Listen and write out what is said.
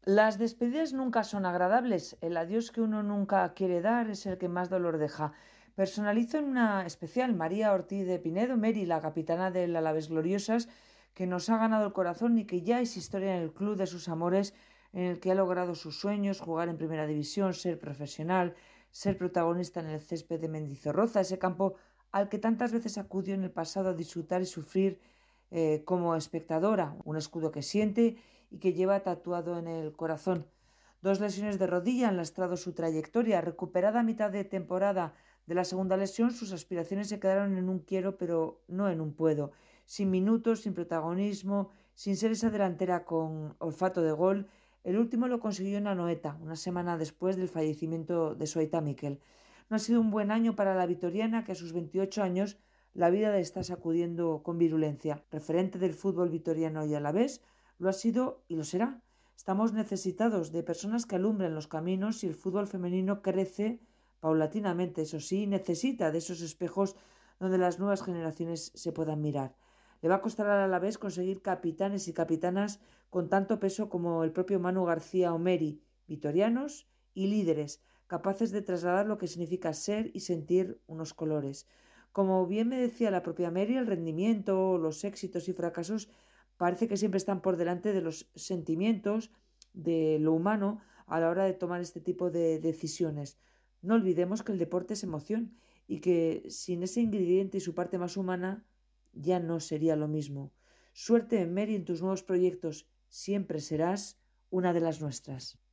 Las despedidas nunca son agradables. El adiós que uno nunca quiere dar es el que más dolor deja. Personalizo en una especial María Ortiz de Pinedo, Mary, la capitana del Alavés Gloriosas, que nos ha ganado el corazón y que ya es historia en el club de sus amores, en el que ha logrado sus sueños, jugar en primera división, ser profesional, ser protagonista en el césped de Mendizorroza, ese campo al que tantas veces acudió en el pasado a disfrutar y sufrir como espectadora, un escudo que siente y que lleva tatuado en el corazón. Dos lesiones de rodilla han lastrado su trayectoria. Recuperada a mitad de temporada de la segunda lesión, sus aspiraciones se quedaron en un quiero, pero no en un puedo. Sin minutos, sin protagonismo, sin ser esa delantera con olfato de gol, el último lo consiguió en Anoeta, una semana después del fallecimiento de su aita Miquel. No ha sido un buen año para la vitoriana, que a sus 28 años la vida le está sacudiendo con virulencia. Referente del fútbol vitoriano y alavés, lo ha sido y lo será. Estamos necesitados de personas que alumbren los caminos y el fútbol femenino crece paulatinamente. Eso sí, necesita de esos espejos donde las nuevas generaciones se puedan mirar. Le va a costar al Alavés conseguir capitanes y capitanas con tanto peso como el propio Manu García o Meri, vitorianos y líderes, capaces de trasladar lo que significa ser y sentir unos colores. Como bien me decía la propia Mary, el rendimiento, los éxitos y fracasos parece que siempre están por delante de los sentimientos, de lo humano a la hora de tomar este tipo de decisiones. No olvidemos que el deporte es emoción y que sin ese ingrediente y su parte más humana ya no sería lo mismo. Suerte, Mary, en tus nuevos proyectos. Siempre serás una de las nuestras.